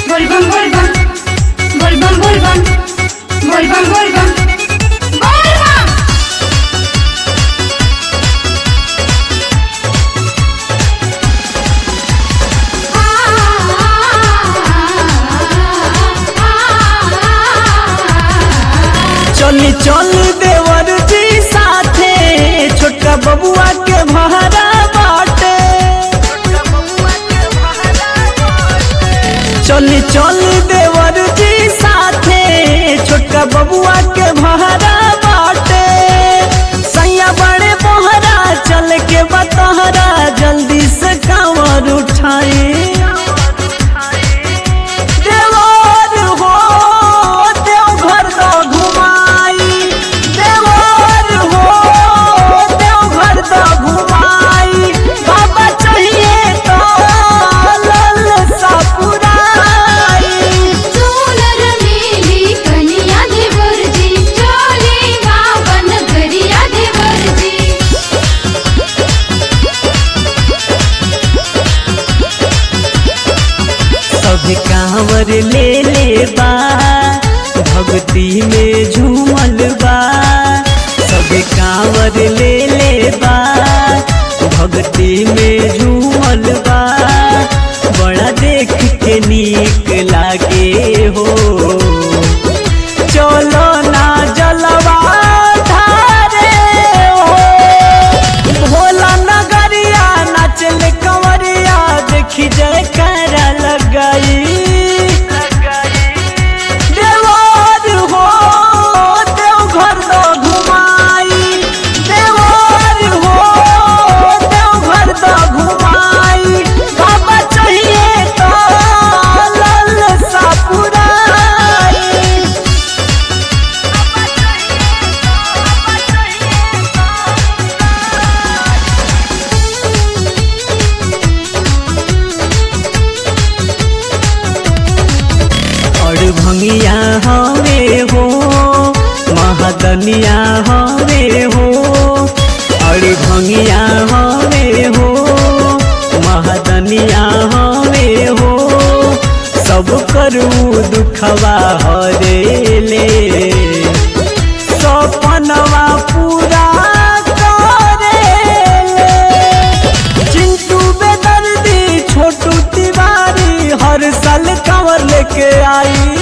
बोलबम बोलबम बोलबम बोलबम बोलबम बोलबम बोलबम। चली चल देवर जी साथे छोटका बबुआ के भाड़ा बाटे। चली चल देवर जी साथे छोटका बबुआ के भाड़ा बाटे। सैया बड़े मोहरा चल के बतहरा जल्दी से कांवर उठाए। कांवर ले ले बा भक्ति में झूमल बा। सब कांवर ले ले बा भक्ति में झूमल बा। बड़ा देख के नीक लागे हो। चलो ना जलवा धारे हो। भोला नगरिया नाचल कंवरिया देखी जय कर लगाई। भंगिया हवे हो महादनिया हवे हो। अरे भंगिया हवे हो महादनिया हवे हो। सब करू दुखवा हरे ले सपनवा पूरा करे ले। चिंटू बेदर्दी छोटू तिवारी हर साल कांवर लेके आई।